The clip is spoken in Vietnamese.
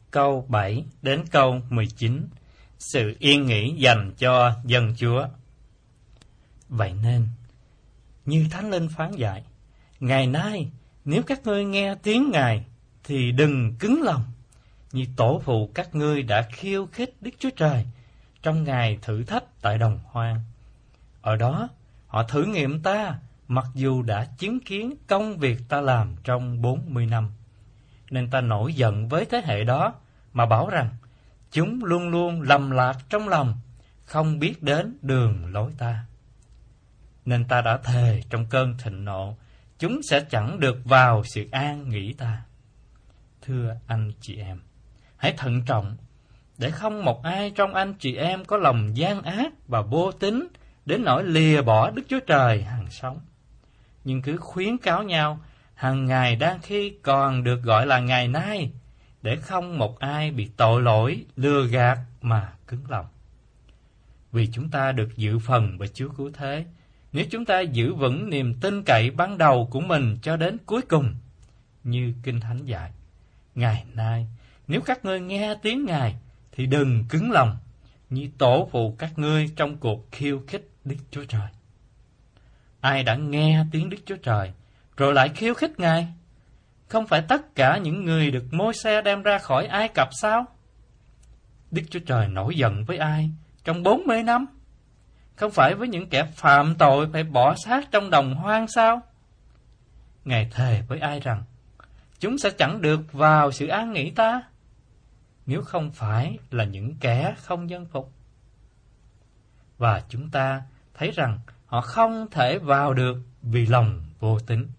câu 7 đến câu 19, sự yên nghỉ dành cho dân Chúa. Vậy nên, như Thánh Linh phán dạy, ngày nay nếu các ngươi nghe tiếng Ngài thì đừng cứng lòng, như tổ phụ các ngươi đã khiêu khích Đức Chúa Trời trong ngày thử thách tại đồng hoang. Ở đó, họ thử nghiệm ta, mặc dù đã chứng kiến công việc ta làm trong 40 năm. Nên ta nổi giận với thế hệ đó, mà bảo rằng, chúng luôn luôn lầm lạc trong lòng, không biết đến đường lối ta. Nên ta đã thề trong cơn thịnh nộ, chúng sẽ chẳng được vào sự an nghỉ ta. Thưa anh chị em, hãy thận trọng, để không một ai trong anh chị em có lòng gian ác và vô tín đến nỗi lìa bỏ Đức Chúa Trời hằng sống. Nhưng cứ khuyến cáo nhau hằng ngày đang khi còn được gọi là ngày nay, để không một ai bị tội lỗi lừa gạt mà cứng lòng. Vì chúng ta được dự phần bởi Chúa cứu thế, nếu chúng ta giữ vững niềm tin cậy ban đầu của mình cho đến cuối cùng, như Kinh Thánh dạy, ngày nay nếu các ngươi nghe tiếng Ngài thì đừng cứng lòng, như tổ phụ các ngươi trong cuộc khiêu khích Đức Chúa Trời. Ai đã nghe tiếng Đức Chúa Trời rồi lại khiêu khích Ngài? Không phải tất cả những người được Môi-se đem ra khỏi Ai Cập sao? Đức Chúa Trời nổi giận với ai trong 40 năm? Không phải với những kẻ phạm tội phải bỏ xác trong đồng hoang sao? Ngài thề với ai rằng chúng sẽ chẳng được vào sự an nghỉ ta, nếu không phải là những kẻ không dân phục. Và chúng ta thấy rằng họ không thể vào được vì lòng vô tín.